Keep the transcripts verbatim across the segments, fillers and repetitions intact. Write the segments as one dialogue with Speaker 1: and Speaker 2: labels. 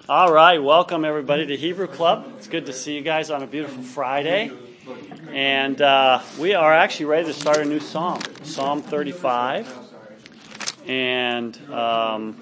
Speaker 1: All right, welcome everybody to Hebrew Club. It's good to see you guys on a beautiful Friday. And uh, we are actually ready to start a new psalm, Psalm thirty-five. And um,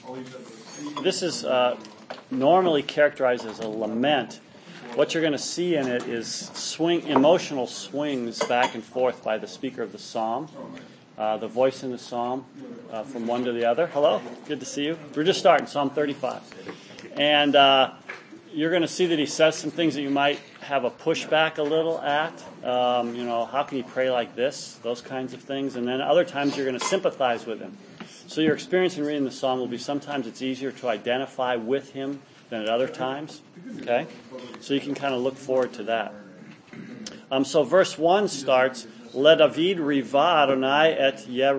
Speaker 1: this is uh, normally characterized as a lament. What you're going to see in it is swing, emotional swings back and forth by the speaker of the psalm, uh, the voice in the psalm, uh, from one to the other. Hello, good to see you. We're just starting Psalm thirty-five. And uh, you're going to see that he says some things that you might have a pushback a little at. Um, you know, how can you pray like this? Those kinds of things. And then other times you're going to sympathize with him. So your experience in reading the psalm will be sometimes it's easier to identify with him than at other times. Okay? So you can kind of look forward to that. Um, so verse one starts, Le David riva Adonai et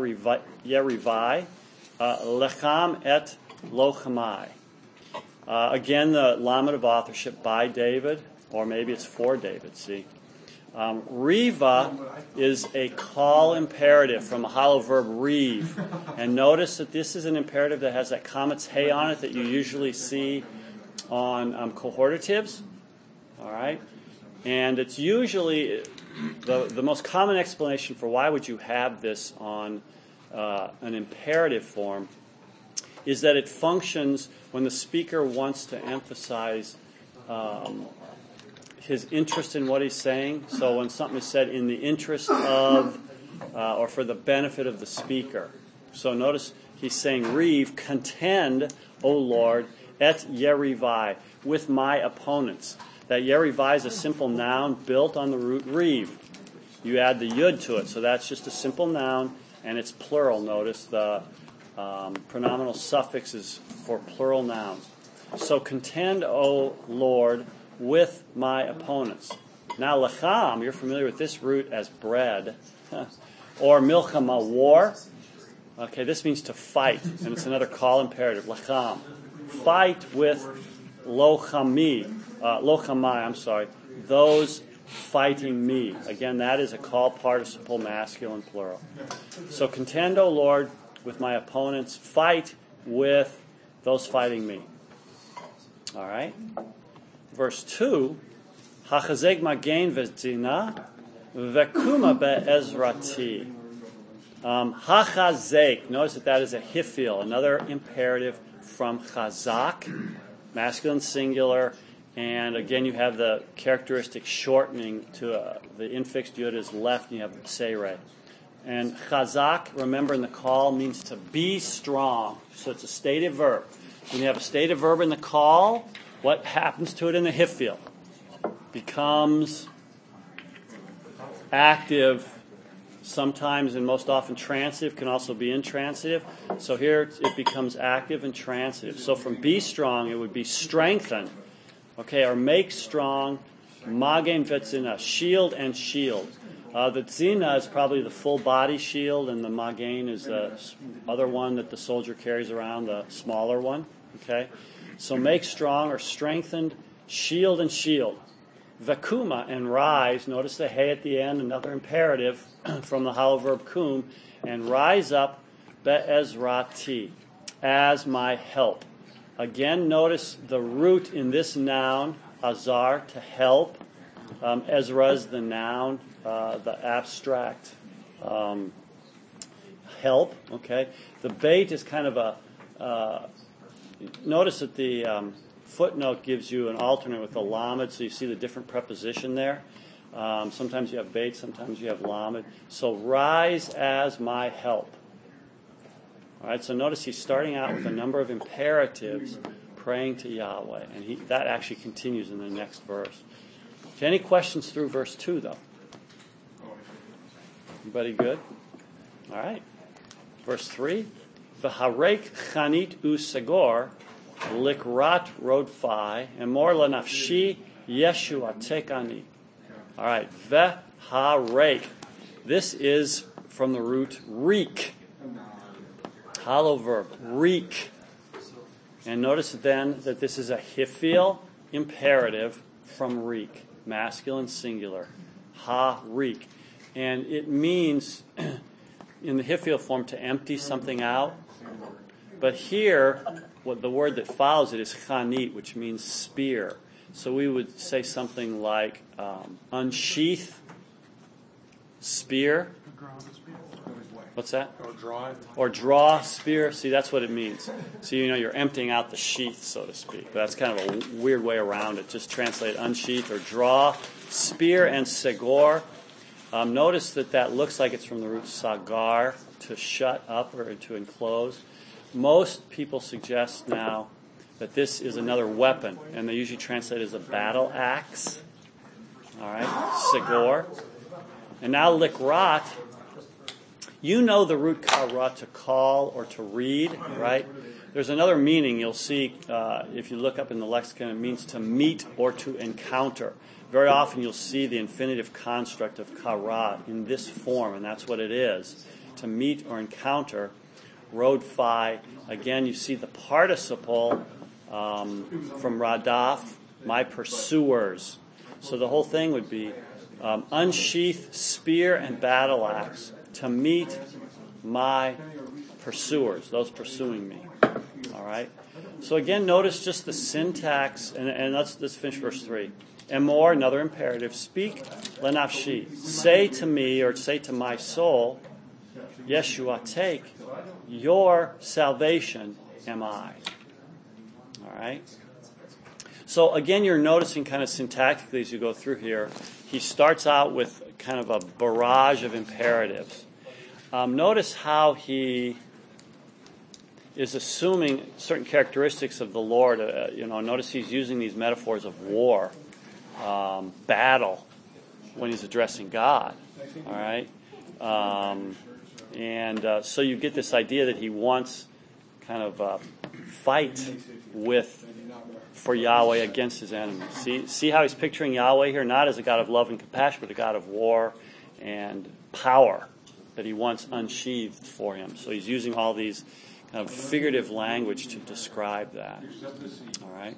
Speaker 1: Yerivai, uh, Lecham et Lochamai. Uh, again, the lamed of authorship by David, or maybe it's for David, see. Um, riva is a call imperative from a hollow verb reeve. And notice that this is an imperative that has that comet's hay on it that you usually see on um, cohortatives. All right? And it's usually, the, the most common explanation for why would you have this on uh, an imperative form is that it functions when the speaker wants to emphasize um, his interest in what he's saying. So when something is said in the interest of uh, or for the benefit of the speaker. So notice he's saying, Reeve, contend, O Lord, et Yerivai, with my opponents. That Yerivai is a simple noun built on the root Reeve. You add the yud to it, so that's just a simple noun, and it's plural. Notice the Um, pronominal suffix is for plural nouns. So contend, O Lord, with my opponents. Now, lecham, you're familiar with this root as bread, or milchama, war. Okay, this means to fight, and it's another call imperative, lecham. Fight with lochami, uh, lochamai, I'm sorry, those fighting me. Again, that is a call participle, masculine, plural. So contend, O Lord, with my opponents, fight with those fighting me. All right? Verse two, Hachazeg magen v'tzina v'kuma be'ezrati. Um, Hachazeg, notice that that is a hifil, another imperative from chazak, masculine singular, and again you have the characteristic shortening to uh, the infixed yud is left, and you have seireh. And chazak, remember in the call, means to be strong. So it's a stative verb. When you have a stative verb in the call, what happens to it in the hifil? Becomes active, sometimes and most often transitive, can also be intransitive. So here it becomes active and transitive. So from be strong, it would be strengthen, okay, or make strong, magen vetzina, shield and shield. Uh, the tzina is probably the full body shield, and the magen is the other one that the soldier carries around, the smaller one. Okay, so make strong or strengthened, shield and shield. Vekuma and rise. Notice the hay at the end, another imperative from the hollow verb kum, and rise up be'ezrati, as my help. Again, notice the root in this noun, azar, to help. Um, Ezra is the noun, uh, the abstract um, help. Okay, the bait is kind of a. Uh, notice that the um, footnote gives you an alternate with the lamed, so you see the different preposition there. Um, sometimes you have bait, sometimes you have lamed. So rise as my help. All right. So notice he's starting out with a number of imperatives, praying to Yahweh, and he, that actually continues in the next verse. Okay, any questions through verse two, though? Everybody good? All right. Verse three. V'harek chanit usagor likrat rodfai emor lanafshi Yeshua tekani. All right. V'harek. This is from the root reek. Hollow verb. Reek. And notice then that this is a hifil imperative from reek. Masculine singular, ha-reek. And it means, in the hifil form, to empty something out. But here, what the word that follows it is chanit, which means spear. So we would say something like um, unsheath, spear. What's that?
Speaker 2: Or draw it.
Speaker 1: Or draw, spear. See, that's what it means. So, you know, you're emptying out the sheath, so to speak. But that's kind of a weird way around it. Just translate unsheath or draw, spear, and segor. Um, notice that that looks like it's from the root sagar, to shut up or to enclose. Most people suggest now that this is another weapon, and they usually translate it as a battle axe. All right, segor. And now likrat. You know the root kara, to call or to read, right? There's another meaning you'll see uh, if you look up in the lexicon. It means to meet or to encounter. Very often you'll see the infinitive construct of kara in this form, and that's what it is. To meet or encounter. Rod phi. Again, you see the participle um, from radaf, my pursuers. So the whole thing would be um, unsheath spear and battle axe, to meet my pursuers, those pursuing me. All right? So again, notice just the syntax, and, and let's, let's finish verse three. Emor, another imperative, speak lenafshi, say to me, or say to my soul, Yeshua, take your salvation am I. All right? So again, you're noticing kind of syntactically as you go through here, he starts out with kind of a barrage of imperatives. Um, notice how he is assuming certain characteristics of the Lord. Uh, you know, notice he's using these metaphors of war, um, battle, when he's addressing God. All right? Um, and uh, so you get this idea that he wants kind of a fight with for Yahweh against his enemies. See, see how he's picturing Yahweh here, not as a God of love and compassion, but a God of war and power that he wants unsheathed for him. So he's using all these kind of figurative language to describe that. All right.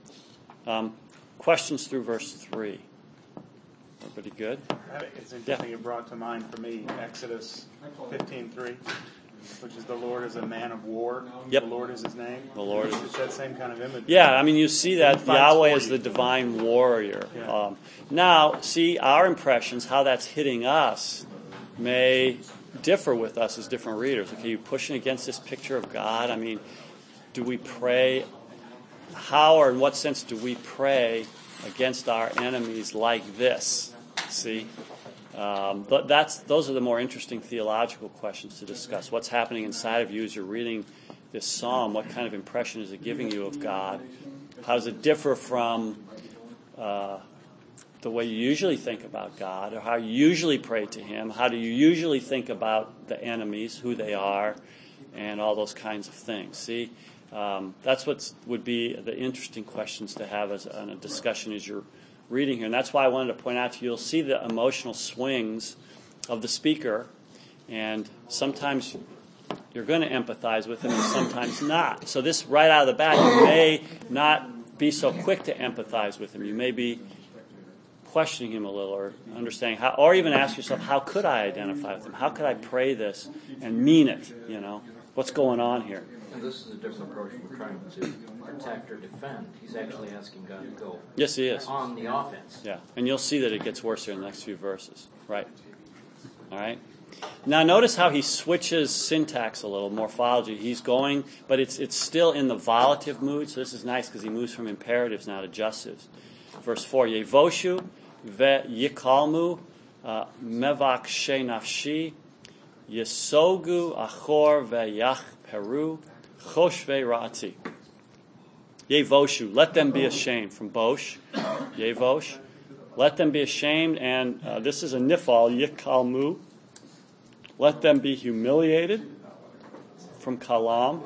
Speaker 1: Um, questions through verse three. Everybody good?
Speaker 2: It's interesting. Yeah. It brought to mind for me Exodus fifteen three. Which is the Lord is a man of war.
Speaker 1: Yep.
Speaker 2: The Lord is his name.
Speaker 1: The Lord is.
Speaker 2: It's that same kind of image.
Speaker 1: Yeah, I mean, you see that Yahweh is the divine warrior.
Speaker 2: Yeah.
Speaker 1: Um, now, see, our impressions, how that's hitting us, may differ with us as different readers. Okay, you pushing against this picture of God? I mean, do we pray? How or in what sense do we pray against our enemies like this? See? Um, but that's those are the more interesting theological questions to discuss. What's happening inside of you as you're reading this psalm? What kind of impression is it giving you of God? How does it differ from uh, the way you usually think about God, or how you usually pray to Him? How do you usually think about the enemies, who they are, and all those kinds of things? See, um, that's what would be the interesting questions to have as on a discussion as you're reading here. And that's why I wanted to point out to you, you'll see the emotional swings of the speaker, and sometimes you're going to empathize with him and sometimes not. So this right out of the bat, you may not be so quick to empathize with him. You may be questioning him a little, or understanding how, or even ask yourself, how could I identify with him? How could I pray this and mean it? You know, what's going on here?
Speaker 3: And this is a different approach from trying to protect or defend. He's actually asking God to go
Speaker 1: Yes, he is.
Speaker 3: on the offense.
Speaker 1: Yeah, and you'll see that it gets worse here in the next few verses. Right. All right. Now notice how he switches syntax a little, morphology. He's going, but it's it's still in the volative mood, so this is nice because he moves from imperatives now to justives. Verse four, Yevoshu ve yikalmu mevak she nafshi yesogu achor ve yach peru choshve ra'ati. Yevoshu, let them be ashamed. From Bosh, Yevosh, let them be ashamed. And uh, this is a nifal, yikalmu. Let them be humiliated. From Kalam.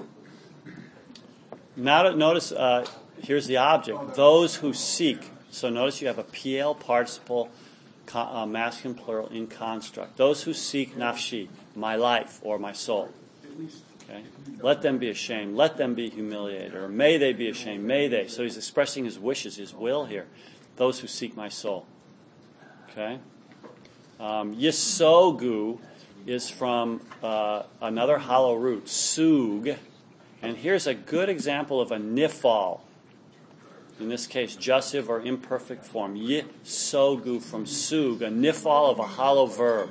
Speaker 1: Now notice, uh, here's the object. Those who seek. So notice you have a P L participle, uh, masculine plural in construct. Those who seek nafshi, my life or my soul. Okay? Let them be ashamed. Let them be humiliated. Or may they be ashamed. May they. So he's expressing his wishes, his will here. Those who seek my soul. Okay? Um, Yisogu is from uh, another hollow root. Sug. And here's a good example of a nifal. In this case, jussive or imperfect form. Yisogu from sug, a nifal of a hollow verb.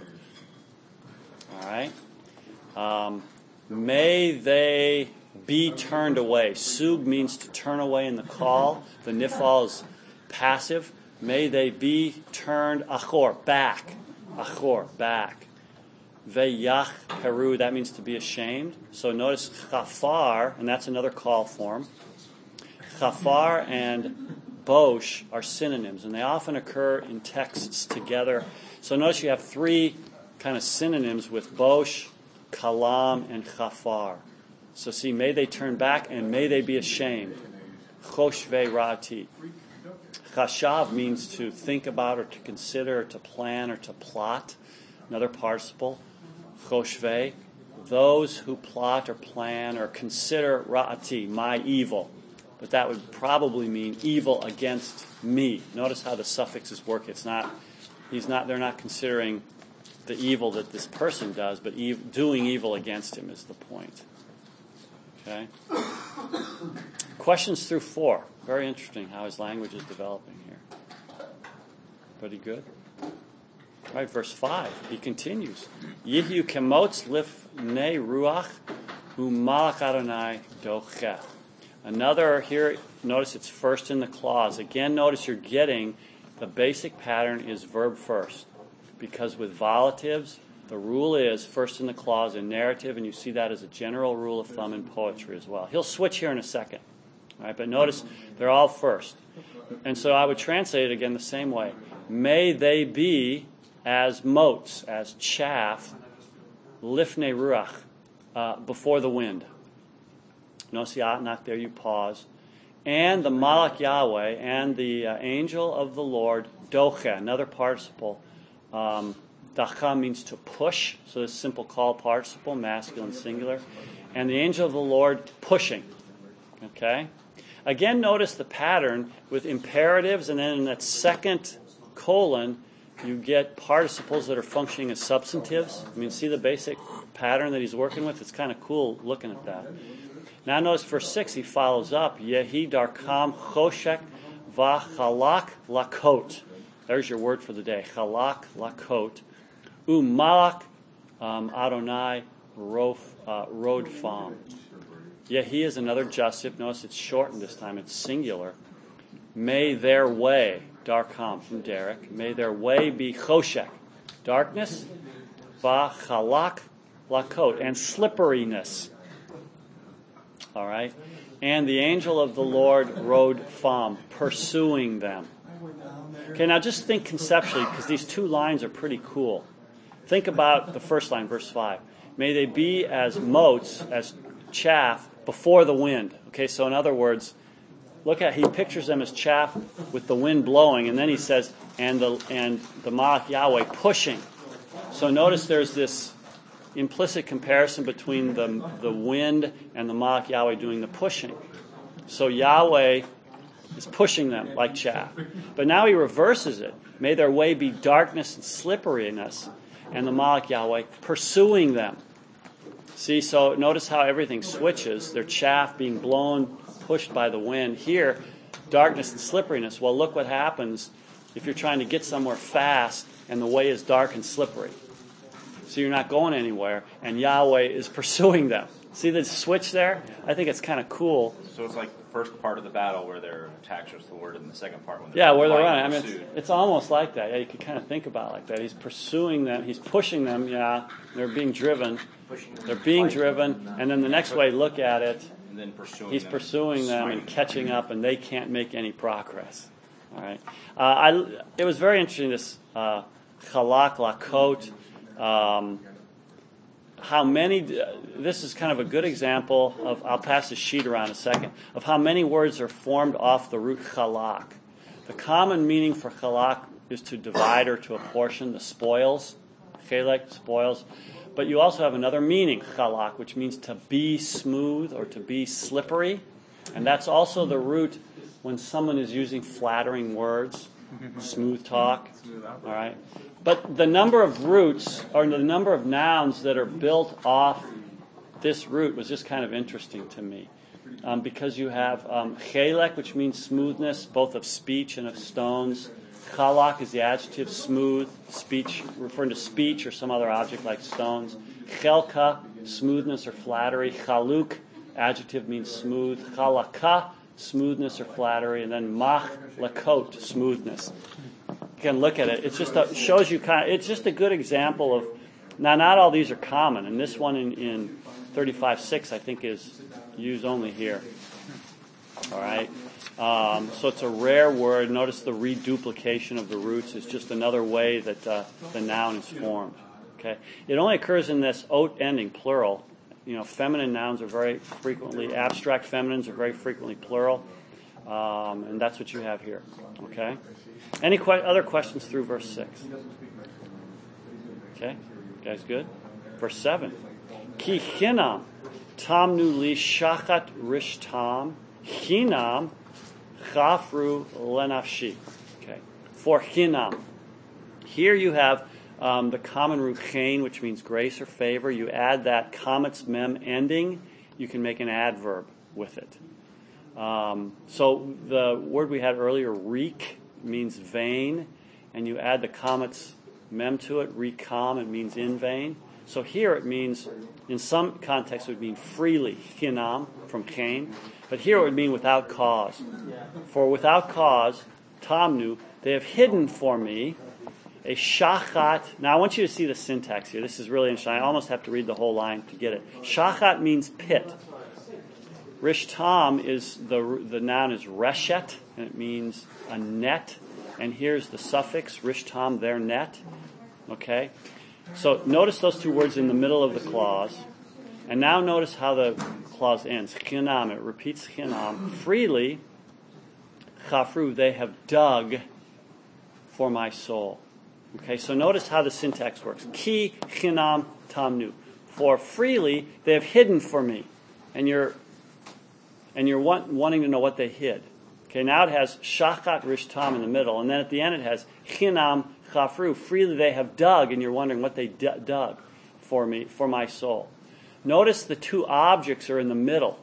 Speaker 1: All right? Um, may they be turned away. Sug means to turn away in the call. The nifal is passive. May they be turned achor, back. Achor, back. Veyach peru, that means to be ashamed. So notice chafar, and that's another call form. Chafar and bosh are synonyms, and they often occur in texts together. So notice you have three kind of synonyms with bosh, kalam, and chafar. So see, may they turn back and may they be ashamed. Choshve ra'ati. Chashav means to think about or to consider or to plan or to plot. Another participle. Choshve. Those who plot or plan or consider ra'ati, my evil. But that would probably mean evil against me. Notice how the suffixes work. It's not, he's not, they're not considering the evil that this person does, but ev- doing evil against him is the point. Okay? Questions through four. Very interesting how his language is developing here. Pretty good. All right, verse five. He continues. Yihyu kemotz lifnei ruach u'malach Adonai docheh. Another, here, notice it's first in the clause. Again, notice you're getting the basic pattern is verb first. Because with volatives, the rule is first in the clause in narrative, and you see that as a general rule of thumb in poetry as well. He'll switch here in a second. All right, but notice they're all first. And so I would translate it again the same way. May they be as motes, as chaff, lifnei ruach, uh, before the wind. Notice the atnak there, you pause. And the Malach Yahweh and the uh, angel of the Lord, doche, another participle. Um, dacha means to push, so this simple call participle, masculine singular. And the angel of the Lord pushing. Okay? Again, notice the pattern with imperatives, and then in that second colon, you get participles that are functioning as substantives. I mean, see the basic pattern that he's working with? It's kind of cool looking at that. Now notice verse six, he follows up, Yehi darkam choshek v'chalak lakot. There's your word for the day, chalak lakot. U'malak um, Adonai rof, uh, rodfam. Yehi is another jussive. Notice it's shortened this time, it's singular. May their way, darkam from Derek, may their way be choshek, darkness, v'chalak lakot, and slipperiness. All right? And the angel of the Lord rode fam, pursuing them. Okay, now just think conceptually, because these two lines are pretty cool. Think about the first line, verse five. May they be as motes, as chaff, before the wind. Okay, so in other words, look at, he pictures them as chaff with the wind blowing, and then he says, and the and the Malach Yahweh pushing. So notice there's this implicit comparison between the the wind and the Malach Yahweh doing the pushing. So Yahweh is pushing them like chaff. But now he reverses it. May their way be darkness and slipperiness, and the Malach Yahweh pursuing them. See, so notice how everything switches. They're chaff being blown, pushed by the wind. Here, darkness and slipperiness. Well, look what happens if you're trying to get somewhere fast and the way is dark and slippery. So you're not going anywhere, and Yahweh is pursuing them. See the switch there? I think it's kind of cool.
Speaker 4: So it's like the first part of the battle where they're attacked, was the word, and the second part when they're
Speaker 1: yeah, where they're running.
Speaker 4: running.
Speaker 1: I mean, it's, it's almost like that. Yeah, you could kind of think about it like that. He's pursuing them. He's pushing them. Yeah, they're being driven. They're being driven, and then the next way, look at it.
Speaker 4: And then pursuing
Speaker 1: He's
Speaker 4: them
Speaker 1: pursuing them and
Speaker 4: swinging.
Speaker 1: catching up, and they can't make any progress. All right. Uh, I. It was very interesting. This uh, chalak lakot. Um, how many, this is kind of a good example of, I'll pass the sheet around in a second, of how many words are formed off the root chalak. The common meaning for chalak is to divide or to apportion the spoils, chelek, spoils. But you also have another meaning, chalak, which means to be smooth or to be slippery. And that's also the root when someone is using flattering words, smooth talk. All right. But the number of roots, or the number of nouns that are built off this root was just kind of interesting to me. Um, because you have um, chelek, which means smoothness, both of speech and of stones. Chalak is the adjective, smooth, speech, referring to speech or some other object like stones. Chelka, smoothness or flattery. Chaluk, adjective, means smooth. Chalaka, smoothness or flattery. And then mach, lakot, smoothness. You can look at it. It's just a, shows you kind of, it's just a good example of, now not all these are common, and this one in, in thirty-five six I think is used only here. All right? Um, so it's a rare word. Notice the reduplication of the roots is just another way that uh, the noun is formed. Okay? It only occurs in this oat ending, plural. You know, feminine nouns are very frequently, abstract feminines are very frequently plural. Um, and that's what you have here. Okay? Any que- other questions through verse six? Okay? You guys good? Verse seven. Ki chinam tamnu li shachat rishtam chinam chafru lenafshi. Okay. For chinam. Here you have um, the common root chen, which means grace or favor. You add that kametz mem ending, you can make an adverb with it. Um, so the word we had earlier, reek, means vain, and you add the kametz mem to it, rekam, it means in vain. So here it means, in some contexts it would mean freely, chinam, from Cain, but here it would mean without cause. For without cause, tamnu, they have hidden for me a shachat. Now I want you to see the syntax here. This is really interesting. I almost have to read the whole line to get it. Shachat means pit. Rishtam is, the the noun is reshet, and it means a net. And here's the suffix, rishtam, their net. Okay? So notice those two words in the middle of the clause. And now notice how the clause ends. Chinam, it repeats chinam. Freely, chafru, they have dug for my soul. Okay, so notice how the syntax works. Ki chinam tamnu. For freely, they have hidden for me. And you're and you're want, wanting to know what they hid. Okay, now it has shachat rishtam in the middle, and then at the end it has chinam chafru. Freely they have dug, and you're wondering what they d- dug for me, for my soul. Notice the two objects are in the middle,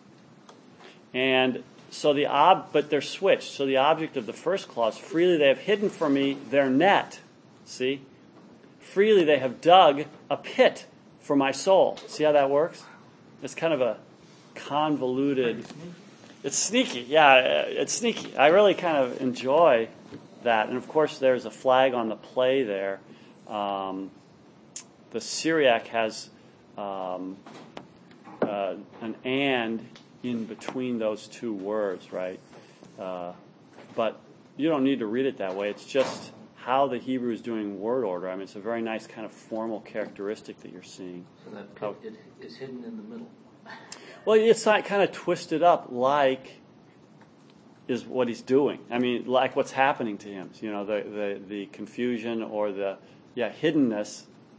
Speaker 1: and so the ob, but they're switched. So the object of the first clause, freely they have hidden for me their net. See, freely they have dug a pit for my soul. See how that works? It's kind of a convoluted. It's sneaky, yeah, it's sneaky. I really kind of enjoy that. And of course, there's a flag on the play there. Um, the Syriac has um, uh, an and in between those two words, right? Uh, but you don't need to read it that way. It's just how the Hebrew is doing word order. I mean, it's a very nice kind of formal characteristic that you're seeing.
Speaker 3: So that pit it is hidden in the middle.
Speaker 1: Well, it's not kind of twisted up like is what he's doing. I mean, like what's happening to him. You know, the, the, the confusion or the, yeah, hiddenness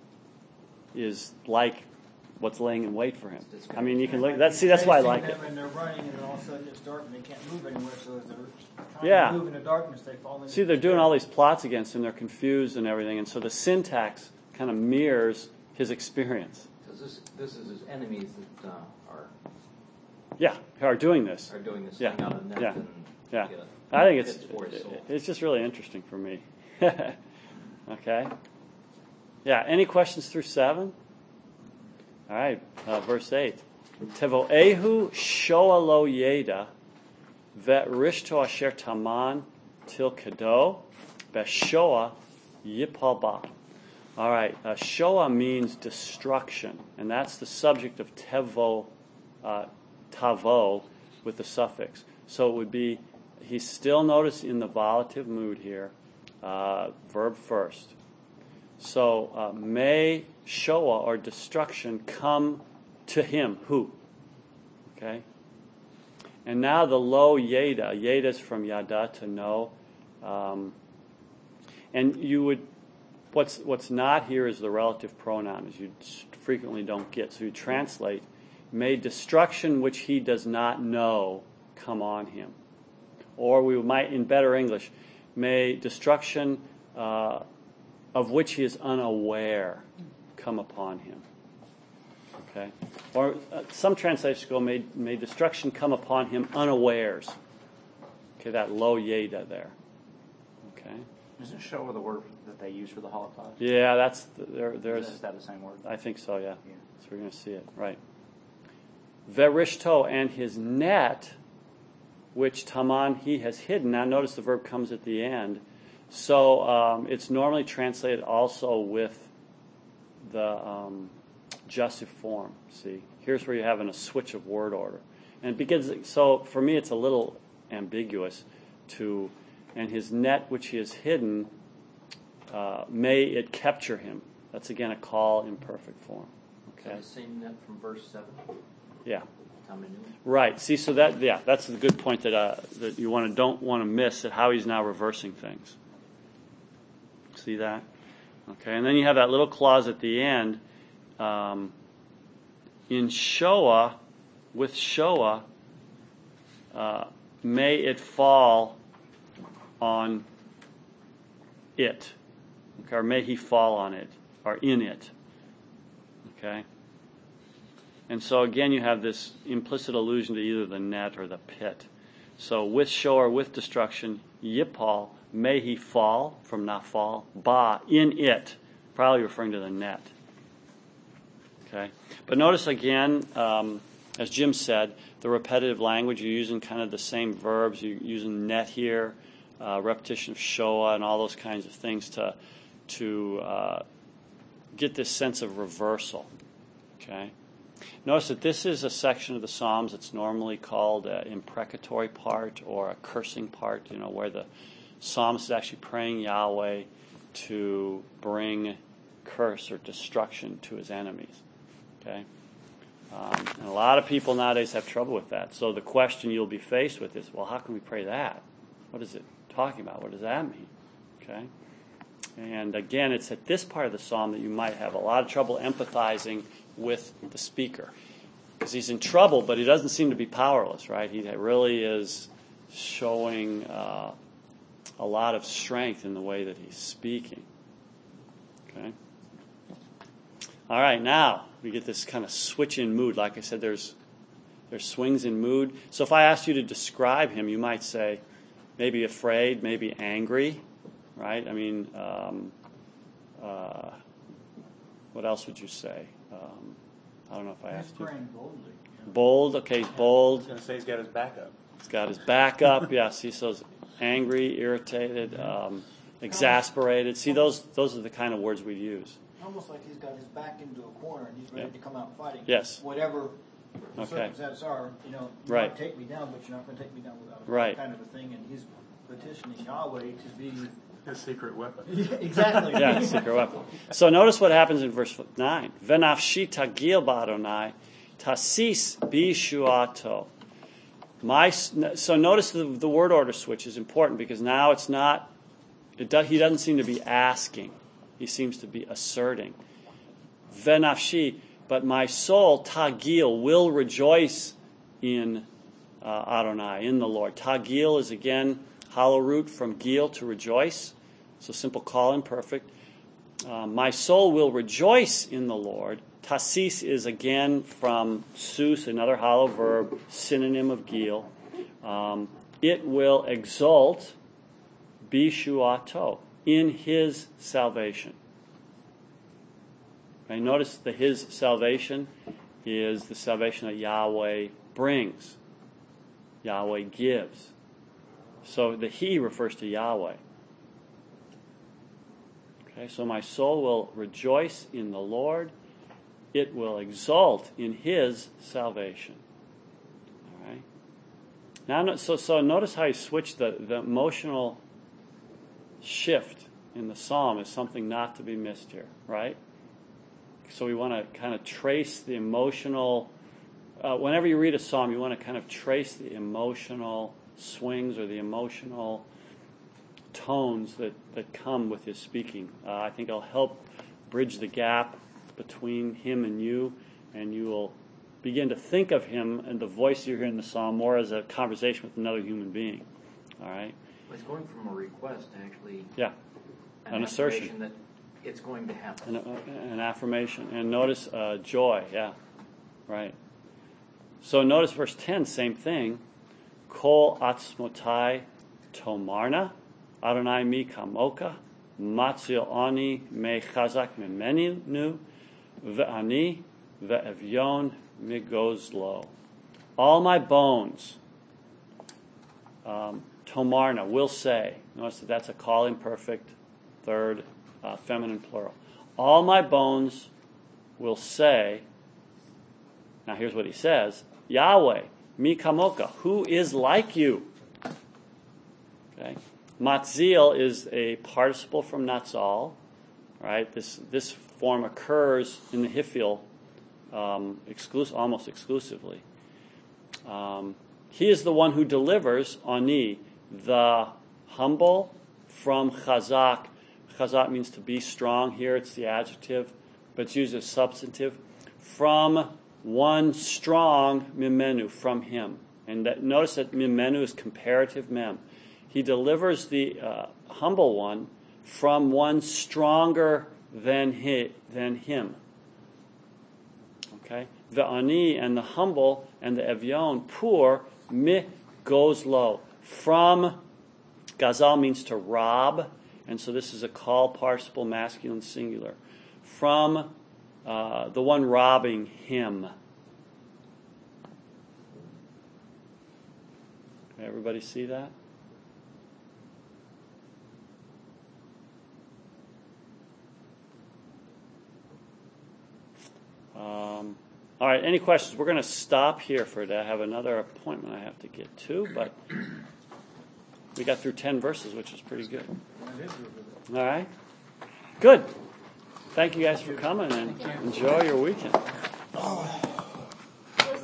Speaker 1: is like what's laying in wait for him. I mean, you can look, that's, see, that's why I like it.
Speaker 5: And they're running and all of a sudden it's dark and they can't move anywhere, so as they're trying
Speaker 1: Yeah.
Speaker 5: to move in the darkness, they fall into
Speaker 1: See, they're doing all these plots against him, they're confused and everything, and so the syntax kind of mirrors his experience.
Speaker 3: Because this this is his enemies that uh, are
Speaker 1: Yeah, who are doing this.
Speaker 3: are doing this
Speaker 1: Yeah.
Speaker 3: thing out of net
Speaker 1: Yeah.
Speaker 3: and
Speaker 1: Yeah.
Speaker 3: get
Speaker 1: I think it's
Speaker 3: pits for his soul.
Speaker 1: it's just really interesting for me. Okay. Yeah. Any questions through seven? All right. Uh, verse eight. Tevoehu shoa lo yeda vet rishto asher taman til kado beshoa yipal ba. All right. Uh, shoa means destruction, and that's the subject of tevo, uh, tavo, with the suffix. So it would be. He's still, notice, in the volative mood here, uh, verb first. So, uh, may shoa, or destruction, come to him. Who? Okay? And now the lo yeda. Yeda is from yada, to know. Um, and you would, what's what's not here is the relative pronoun, as you frequently don't get. So you translate, may destruction which he does not know come on him. Or we might, in better English, may destruction uh, of which he is unaware come upon him. Okay, or uh, some translations go, may, may destruction come upon him unawares. Okay, that lo yeda there. Okay.
Speaker 4: Isn't Shoah the word that they use for the Holocaust?
Speaker 1: Yeah, that's the, there. There's.
Speaker 4: Is that the same word?
Speaker 1: I think so. Yeah.
Speaker 4: Yeah.
Speaker 1: So we're going to see it right. Verishto, and his net, which Taman he has hidden. Now notice the verb comes at the end. So um, it's normally translated also with the um, jussive form. See, here's where you're having a switch of word order, and it begins. So for me, it's a little ambiguous. To and his net which he has hidden, uh, may it capture him. That's again a call in perfect form.
Speaker 3: Is that the same net from verse seven?
Speaker 1: Yeah.
Speaker 3: Taminu?
Speaker 1: Right. See, so that yeah, that's the good point that uh, that you want to don't want to miss, that how he's now reversing things. See that? Okay, and then you have that little clause at the end. Um, in Shoah, with Shoah, uh, may it fall on it, okay, or may he fall on it, or in it. Okay. And so again, you have this implicit allusion to either the net or the pit. So with Shoah, or with destruction, Yipal, may he fall, from nafal, ba, in it, probably referring to the net. Okay, but notice again, um, as Jim said, the repetitive language, you're using kind of the same verbs, you're using net here, uh, repetition of Shoah, and all those kinds of things to, to uh, get this sense of reversal. Okay. Notice that this is a section of the Psalms that's normally called an imprecatory part or a cursing part, you know, where the psalmist is actually praying Yahweh to bring curse or destruction to his enemies. Okay? Um, and a lot of people nowadays have trouble with that. So the question you'll be faced with is, well, how can we pray that? What is it talking about? What does that mean? Okay? And again, it's at this part of the psalm that you might have a lot of trouble empathizing with the speaker, because he's in trouble, but he doesn't seem to be powerless, right? He really is showing uh, a lot of strength in the way that he's speaking. Okay. All right, now we get this kind of switch in mood. Like I said, there's there's swings in mood. So if I asked you to describe him, you might say maybe afraid, maybe angry, right? I mean, um, uh, what else would you say? Um, I don't know if I
Speaker 5: He's
Speaker 1: asked you.
Speaker 5: praying boldly.
Speaker 1: Bold, okay, he's
Speaker 2: I was
Speaker 1: bold.
Speaker 2: going to say he's got his back up.
Speaker 1: He's got his back up. Yes, he's so angry, irritated, um, exasperated. See, those those are the kind of words we'd use.
Speaker 5: Almost like he's got his back into a corner and he's ready
Speaker 1: Yep.
Speaker 5: to come out fighting.
Speaker 1: Yes.
Speaker 5: Whatever the
Speaker 1: Okay.
Speaker 5: circumstances are, you know, you
Speaker 1: Right.
Speaker 5: might take me down, but you're not going to take me down without a
Speaker 1: Right.
Speaker 5: kind of a thing. And he's petitioning Yahweh to be
Speaker 2: His secret weapon.
Speaker 5: exactly.
Speaker 1: Yeah, secret weapon. So notice what happens in verse nine. Venafshi tagil ba'adonai tasis bishuato. My, so notice the, the word order switch is important, because now it's not, it do, he doesn't seem to be asking. He seems to be asserting. Venafshi, but my soul, tagil, will rejoice in uh, Adonai, in the Lord. Tagil is again hollow root from gil, to rejoice. So simple call imperfect. Uh, my soul will rejoice in the Lord. Tasis is again from sus, another hollow verb, synonym of gil. Um, it will exult, bishuato, in his salvation. Okay, notice that his salvation is the salvation that Yahweh brings, Yahweh gives. So the he refers to Yahweh. Okay, so my soul will rejoice in the Lord. It will exult in his salvation. All right. Now, so so notice how he switched the, the emotional shift in the psalm is something not to be missed here, right? So we want to kind of trace the emotional. Uh, whenever you read a psalm, you want to kind of trace the emotional swings or the emotional tones that, that come with his speaking. Uh, I think it'll help bridge the gap between him and you, and you will begin to think of him and the voice you hear in the psalm more as a conversation with another human being. All right?
Speaker 3: It's going from a request to actually
Speaker 1: Yeah,
Speaker 3: an,
Speaker 1: an assertion.
Speaker 3: affirmation that it's going to happen.
Speaker 1: An, uh, an affirmation. And notice uh, joy, yeah. Right. So notice verse ten, same thing. Kol atzmotai tomarna, Adonai mi kamoka, matzil ani me chazak memenu, ve'ani ve'evyon migozlo. All my bones, um, tomarna, will say. Notice that that's a call imperfect, third, uh, feminine plural. All my bones will say. Now here's what he says. Yahweh, mi kamoka, who is like you? Okay. Matzil is a participle from natsal. Right? This this form occurs in the Hifil um, exclus- almost exclusively. Um, he is the one who delivers ani, the humble, from chazak. Chazak means to be strong. Here it's the adjective, but it's used as substantive. From one strong mimenu, from him. And that, notice that mimenu is comparative mem. He delivers the uh, humble one from one stronger than he, than him. Okay? The ani and the humble and the evyon, poor, mi goes low. From, gazal means to rob, and so this is a call participle, masculine singular. From uh, the one robbing him. Everybody see that? Um, all right, any questions? We're going to stop here for today. I have another appointment I have to get to, but we got through ten verses, which is pretty good. All right? Good. Thank you guys for coming, and enjoy your weekend.